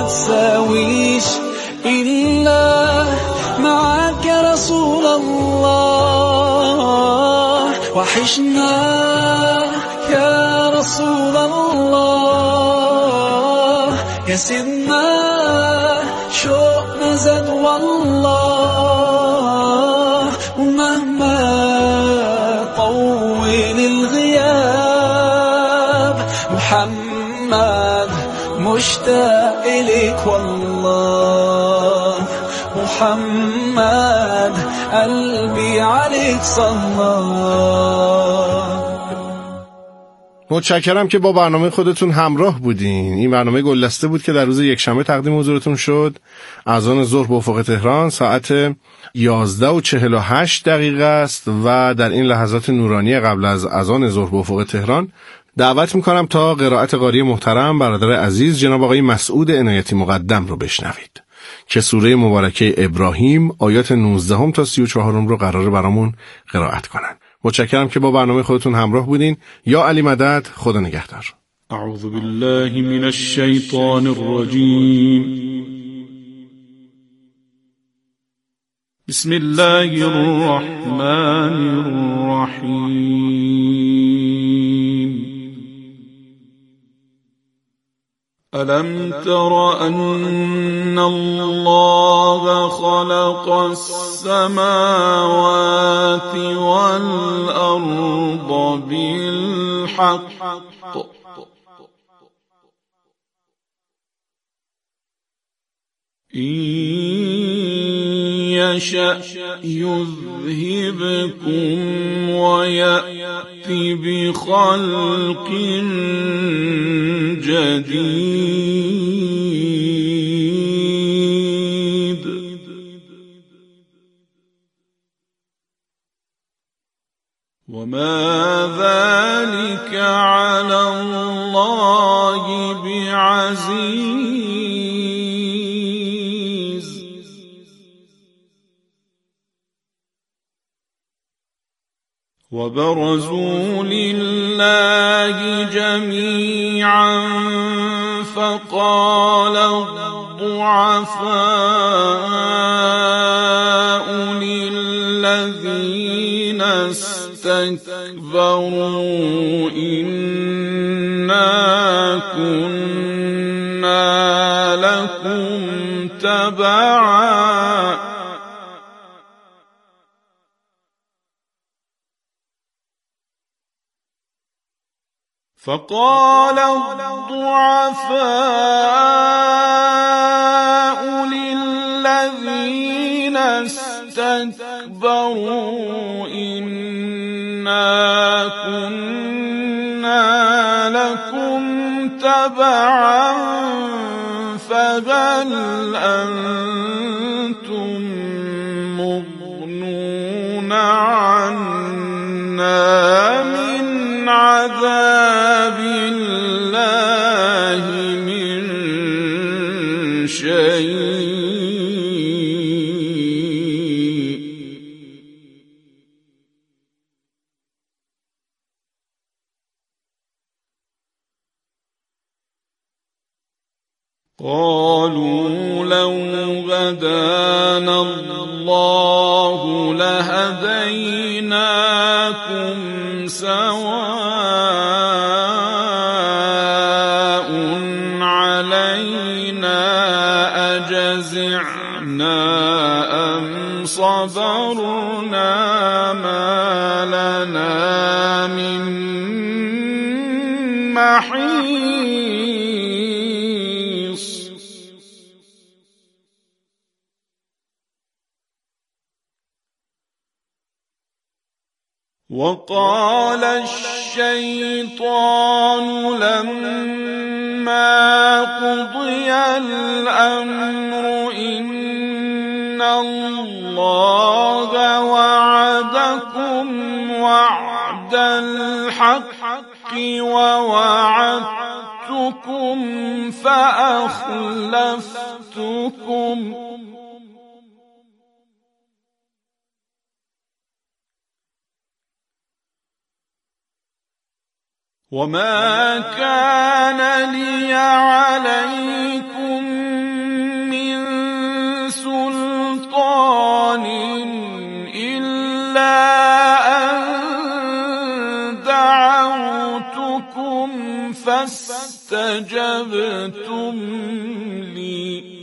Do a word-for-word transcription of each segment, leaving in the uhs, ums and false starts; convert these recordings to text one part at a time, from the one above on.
تساويش إلا معك يا رسول الله. وحشنا يا رسول الله، يا سيدنا شوقنا زاد والله. ومهما طول الغياب محمد مشتاق إليك والله. محمد قلبي عليك صلى. متشکرم که با برنامه خودتون همراه بودین. این برنامه گلدسته بود که در روز یکشنبه تقدیم حضورتون شد. اذان ظهر به افق تهران ساعت یازده و چهل و هشت دقیقه است و در این لحظات نورانی قبل از اذان ظهر به افق تهران دعوت میکنم تا قرائت قاری محترم برادر عزیز جناب آقای مسعود عنایتی مقدم رو بشنوید که سوره مبارکه ابراهیم آیات نوزده تا سی و چهار رو قراره برامون قرائت کنن. متشکرم که با برنامه خودتون همراه بودین. یا علی مدد، خدا نگهدار. اعوذ بالله من الشیطان الرجیم. بسم الله الرحمن الرحیم. ألم تر أن الله خلق السماوات والأرض بالحق إن يشأ يذهبكم ويأت بخلق جديد وما ذلك على الله بعزيز. وبرزوا لله جميعا فقال الضعفاء للذين استكبروا إنا كنا لكم تبعا فقال الضعفاء للذين استكبروا إنا كنا لكم تبعا فهل أنتم مغنون عنا من عذاب الله من شيء. قالوا لو هدانا الله لهديناكم سواء علينا أجزعنا أم صبرنا ما لنا من محيص. وقال الشيطان لما قضي الأمر إن الله وعدكم وعد الحق ووعدتكم فأخلفتكم وما كان لي عليكم فاستجبتم لي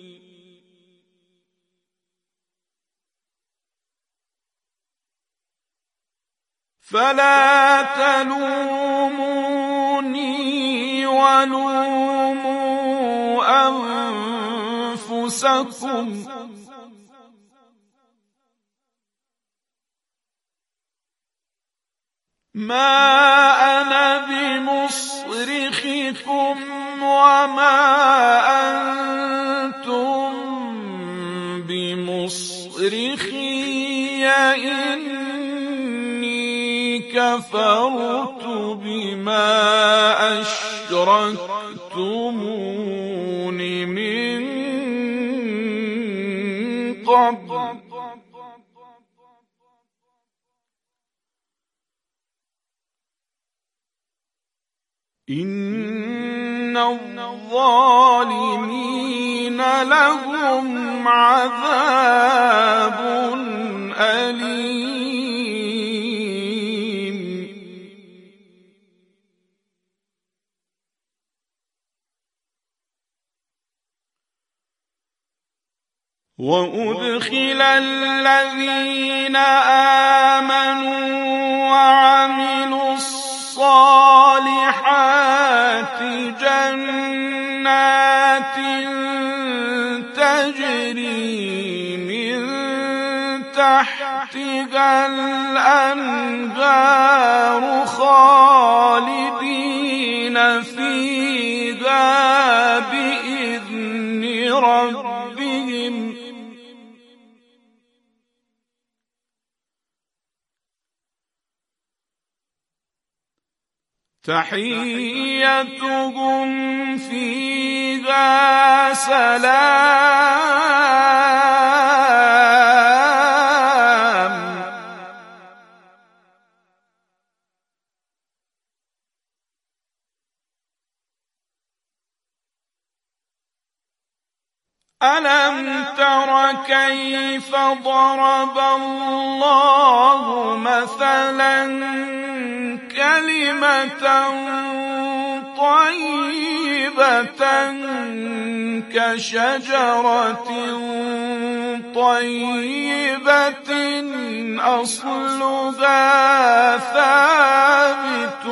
فلا تلوموني ولوموا أنفسكم ما أنا بمصرخكم وما أنتم بمصرخي إني كفرت بما أشركتمون من قبل إن الظالمين لهم عذاب أليم وأدخل الذين آمنوا وعملوا الصالحات جنات تجري من تحتها الأنهار خالدين فيها بإذن ربهم تحيتهم فيها سلام ألم تر كيف ضرب الله مثلا كلمة طيبة كشجرة طيبة أصلها ثابت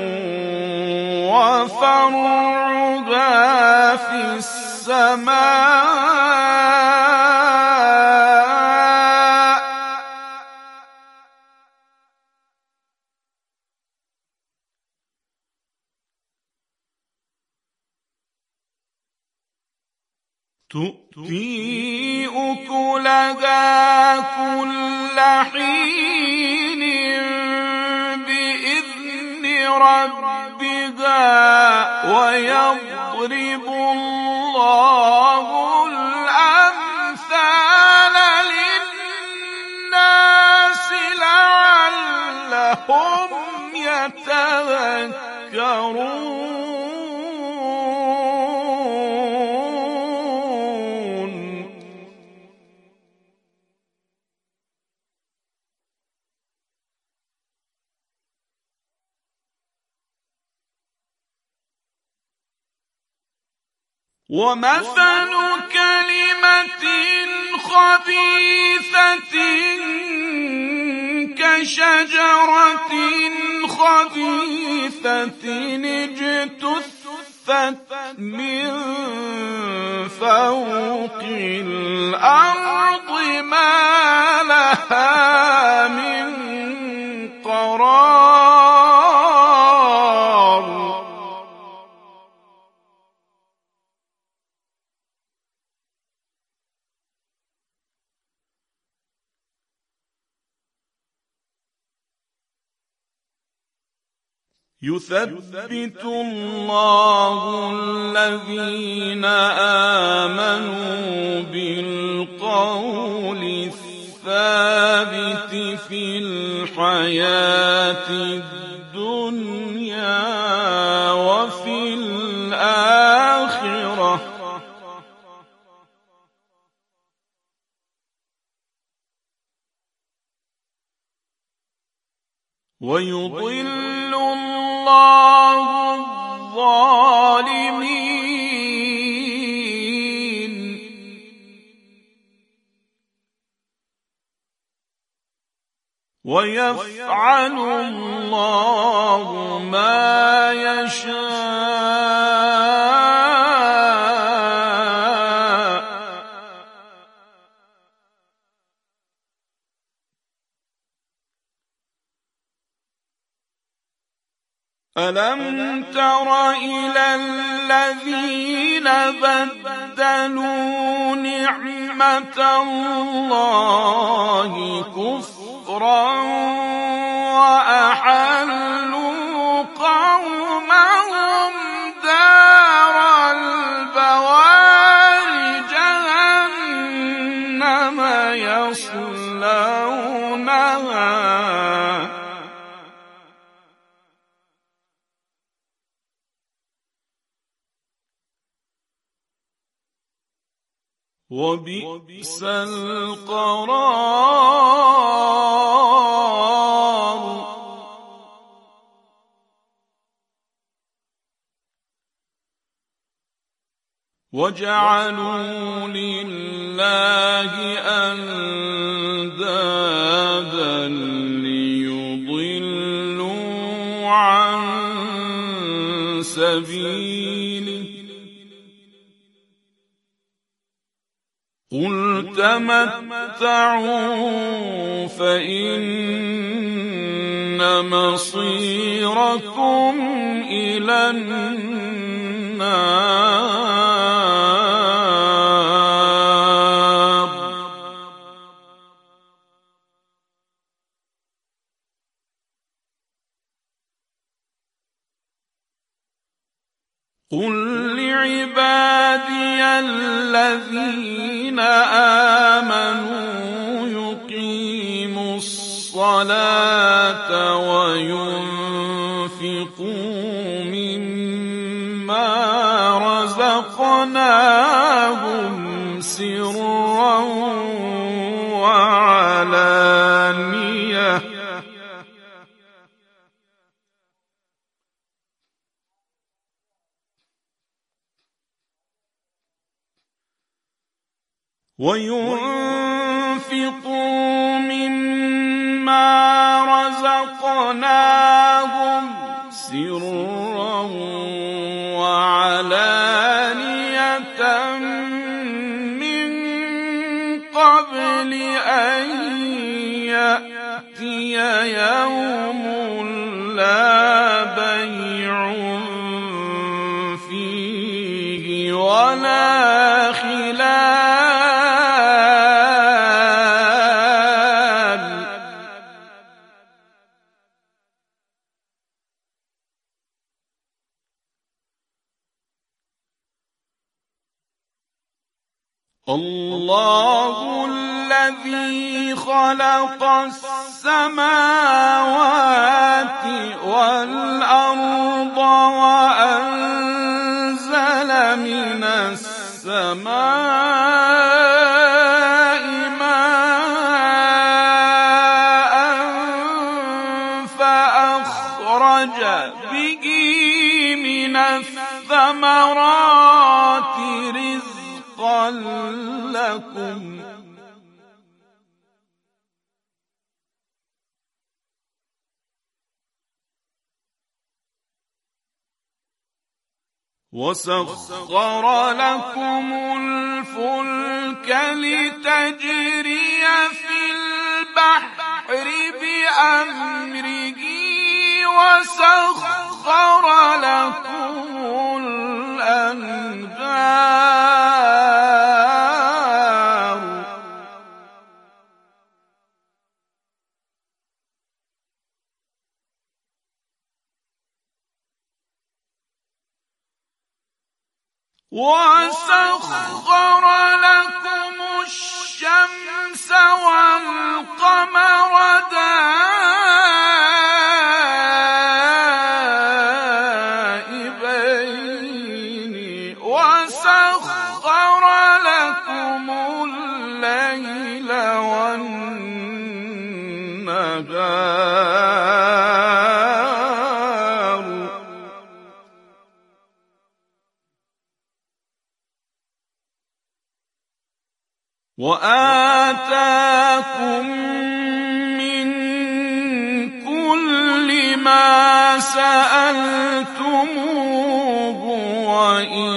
وفرعها في السماء تؤتي أكلها كل حين بإذن ربها ويضرب الله الأمثال للناس لعلهم يتذكرون ومثل كلمة خبيثة كشجرة خبيثة اجتثت من فوق الأرض ما لها من قرار يثبت الله الذين آمنوا بالقول الثابت في الحياة الدنيا وفي الآخرة ويضل الله الظالمين ويفعل الله ما يشاء ألم تر إلى الذين بدلوا نعمة الله كفرا وأحلوا قومهم دار البوار جهنم يصلونها وبئس القرار وجعلوا لله أندادا ليضلوا عن سبيله قل تمتعوا فإن مصيركم إلى النار قل لعبادي الذين آمنوا يقيموا الصلاة وينفقوا مما رزقناهم سرا وعلانية وينفقوا مما رزقناهم سرا وعلانية من قبل أن يأتي يوم لا بيع فيه ولا خلال الله الذي خلق السماوات والأرض وأنزل من السماء ماء فأخرج به من الثمرات رزقا لكم وسخر لكم الفلك لتجري في البحر بأمره وسخر لكم الأنهار وسخر لكم الشمس والقمر دائبين وسخر لكم الليل والنهار وآتاكم من كل ما سألتموه وإن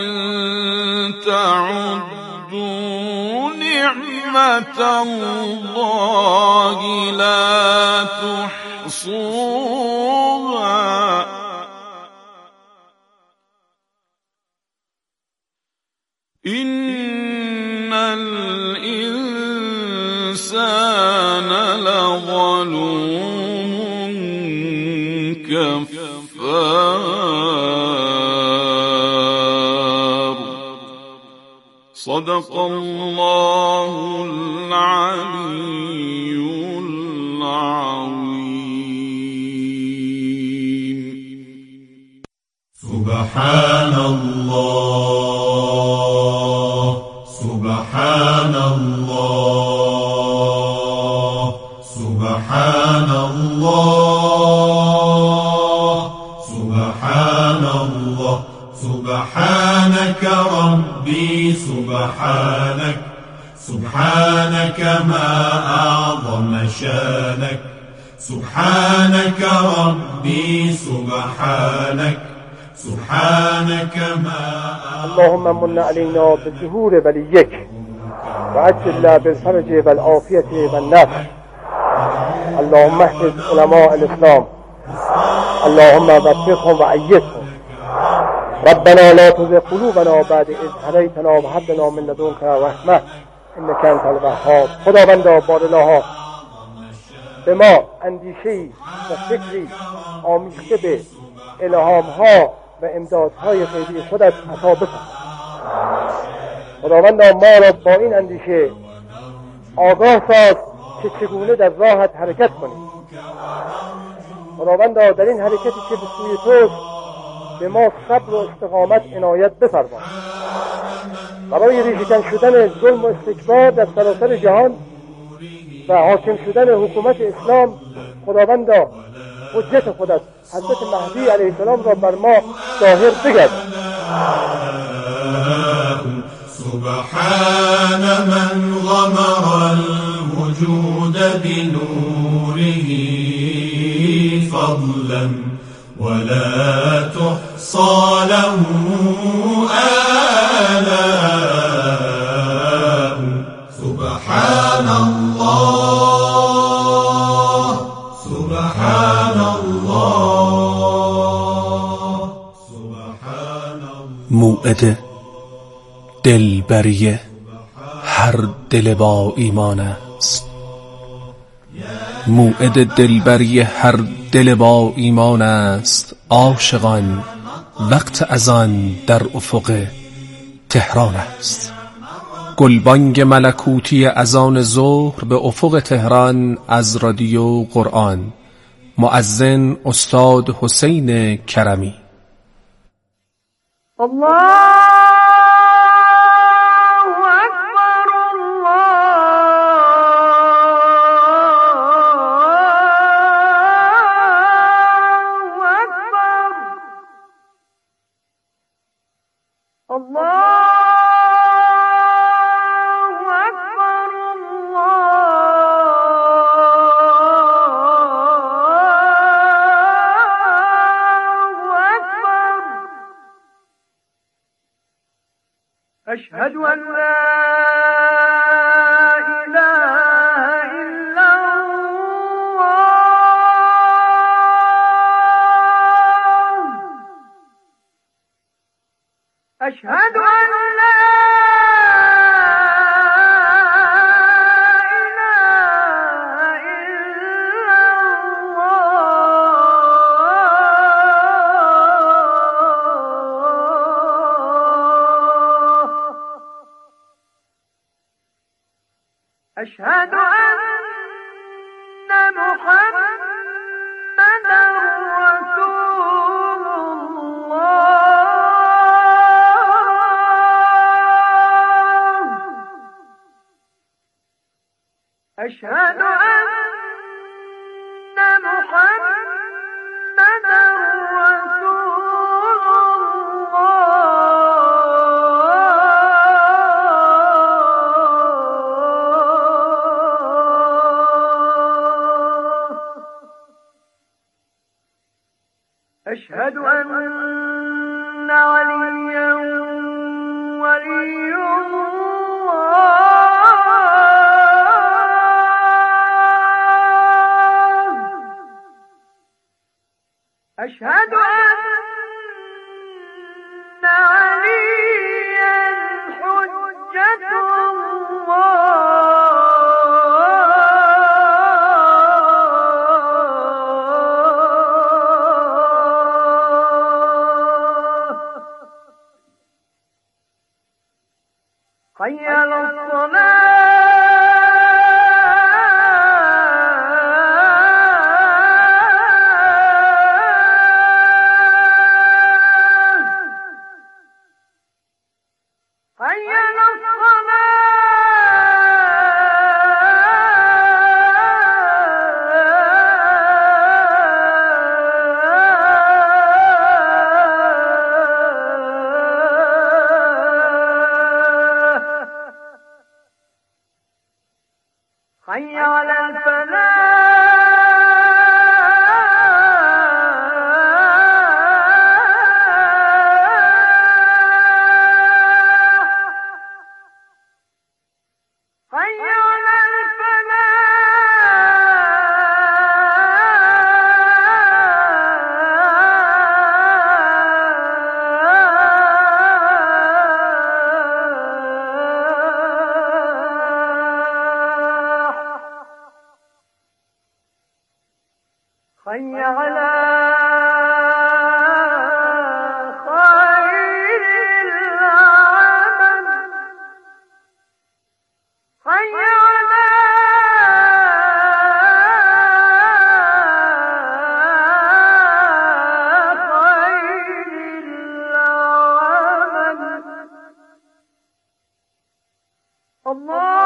تعدوا نعمة الله لا تحصوها إن الإنسان لظلوم كفار صدق الله العلي العظيم. سبحان الله سبحان الله سبحان الله سبحان الله سبحانك ربي سبحانك سبحانك ما أعظم شانك سبحانك ربي سبحانك سبحانك ما اللهم من علينا بالظهور وليك وعجل بالفرج والعافية والنصر. اللهم احفظ علماء الإسلام، اللهم وفقهم وأيدهم. ربنا لا تزغ قلوبنا بعد إذ هديتنا وهب لنا من لدنك رحمة إنك أنت الوهاب. خداوندا بارالها به ما اندیشه‌ای و فکری آمیخته به الهام‌ها و امدادهای غیبی خودت عطا بکن. خداوندا ما را با این اندیشه آگاه ساز که چگونه در راهت حرکت کنیم. خداوندا در این حرکتی که به سوی توست به ما صبر و استقامت عنایت بفرما. برای ریشه‌کن شدن ظلم و استکبار در سراسر جهان و حاکم شدن حکومت اسلام خداوندا حجت خودت حضرت مهدی علیه السلام را بر ما ظاهر بگرد. سبحان من غمر الوجود بنوره فضلا ولا تحصى له آلاء. سبحان الله سبحان الله سبحان الله. موعد دلبری هر دل با ایمان است. موعد دلبری هر دل با ایمان است. عاشقان وقت اذان در افق تهران است. گلبانگ ملکوتی اذان ظهر به افق تهران از رادیو قرآن. مؤذن استاد حسین کرمی. الله أشهد أن لا إله إلا الله. أشهد أن لا أشهد أن محمدا رسول الله. أشهد أن محمدا رسول الله. حي على الصلاة حي على حي على الفلاح حي على حي على خير العمل حي على خير العمل الله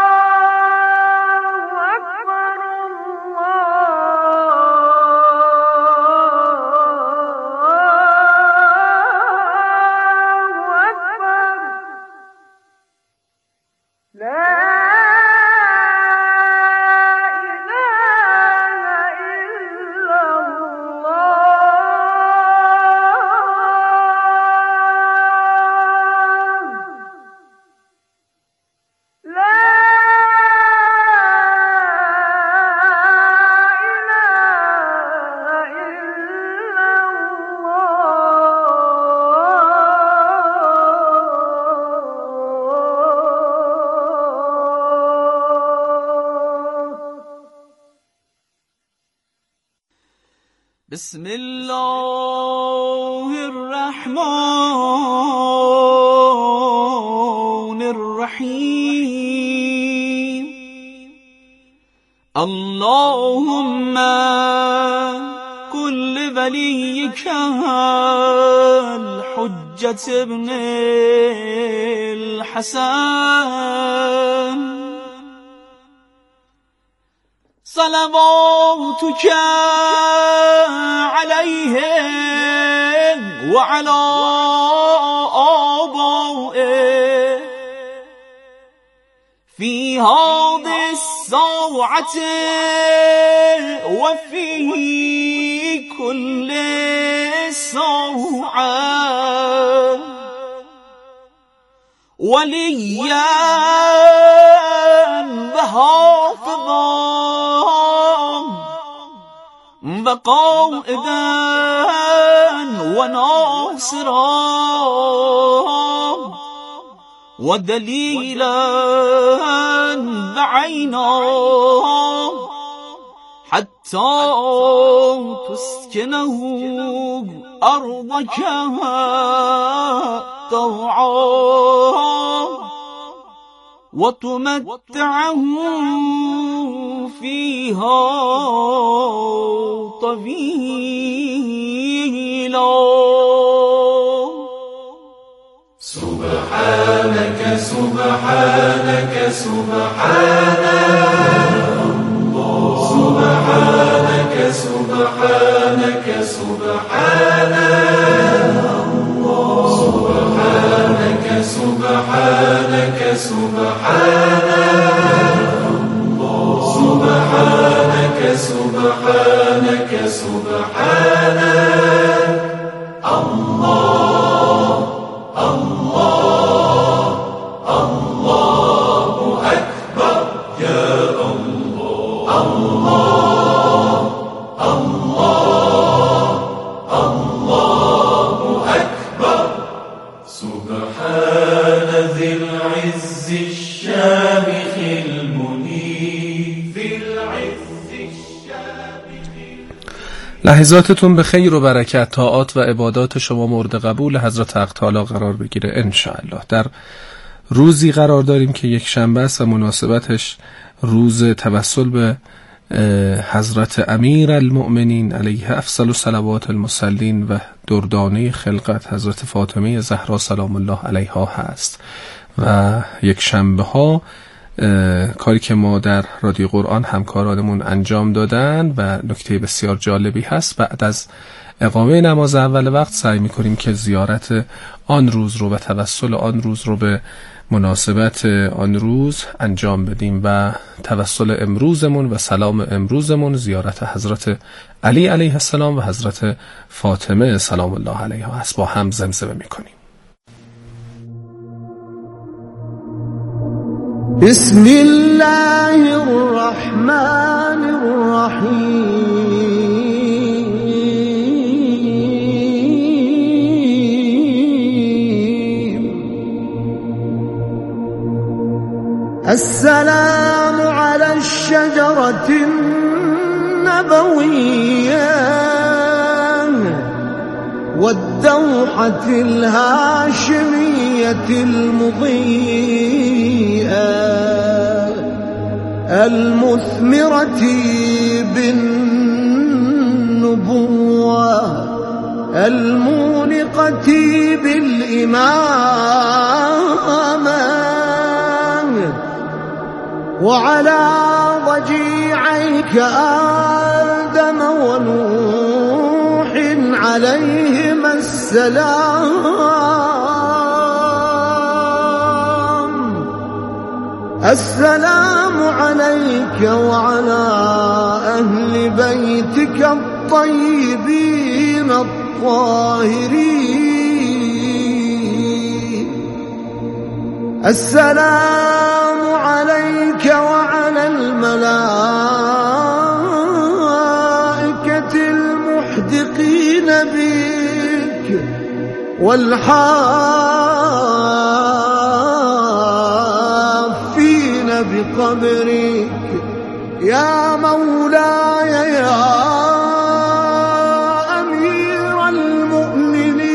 بسم الله الرحمن الرحيم اللهم كل وليك الحجة ابن الحسن صلواتك عليه وعلى آبائه في هذه الساعة وفي كل ساعة وليا وحافظا وقائدا وناصرا ودليلا بعينا حتى تسكنه أرضك طوعا وتمتعه فيها طويلا. سبحانك سبحانك سبحانك سبحانك سبحانك سبحانك سبحانك سبحانك سبحانك سبحانك سبحانك الله الله الله أكبر يا الله الله الله الله أكبر سبحان ذي العرش العز الشامخ المنير في العز لحظاتتون به خیر و برکت. طاعات و عبادات شما مورد قبول حضرت حق تعالی قرار بگیره انشاءالله. در روزی قرار داریم که یک شنبه است و مناسبتش روز توسل به حضرت امیر المؤمنین علیه افضل صلوات المصلین و دردانه خلقت حضرت فاطمه زهرا سلام الله علیها هست و یک شنبه ها کاری که ما در رادیو قرآن همکارانمون انجام دادن و نکته بسیار جالبی هست، بعد از اقامه نماز اول وقت سعی میکنیم که زیارت آن روز رو و توسل آن روز رو به مناسبت آن روز انجام بدیم و توسل امروزمون و سلام امروزمون زیارت حضرت علی علیه السلام و حضرت فاطمه سلام الله علیها هست. با هم زمزمه میکنیم. بسم الله الرحمن الرحیم. السلام على الشجرة النبوية والدوحة الهاشمية المضيئة المثمرة بالنبوة المونقة بالإمامة وعلى ضجيعيك آدم ونوح عليهما السلام. السلام عليك وعلى أهل بيتك الطيبين الطاهرين. السلام عليك وعلى الملائكة المحدقين بك والحافين بقبرك يا مولاي يا أمير المؤمنين.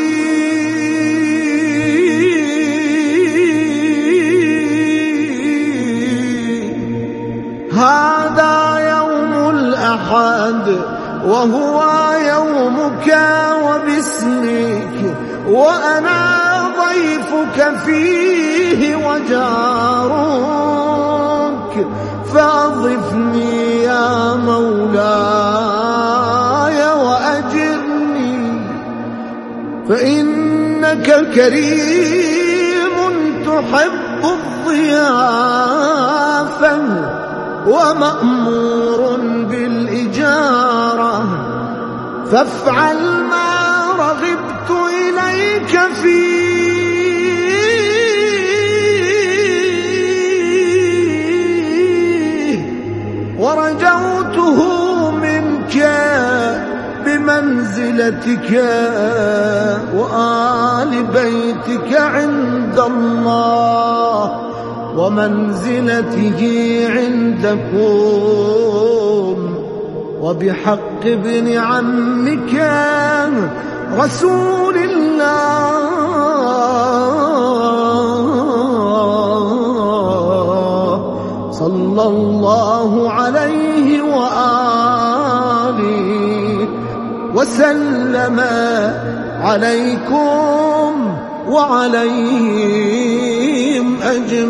هذا يوم الأحد وهو يومك وباسمك وأنا ضيفك فيه وجارك فأضفني يا مولاي وأجرني فإنك كريم تحب الضيافة ومأمور بالإجارة فافعل ما رغبت إليك فيه ورجوته منك بمنزلتك وآل بيتك عند الله ومنزلته عندكم وبحق ابن عمك رسول الله صلى الله عليه وآله وسلم عليكم وعليهم أجمعين.